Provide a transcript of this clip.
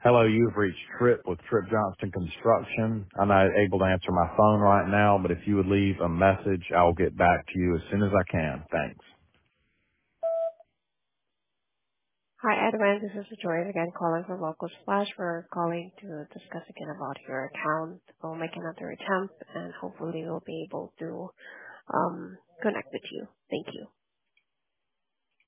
Hello, you've reached Trip with Trip Johnston Construction. I'm not able to answer my phone right now, but if you would leave a message, I'll get back to you as soon as I can. Thanks. Hi, Edwin. This is Joyce again calling from Local Splash. We're calling to discuss again about your account. We'll make another attempt and hopefully we'll be able to connect with you. Thank you.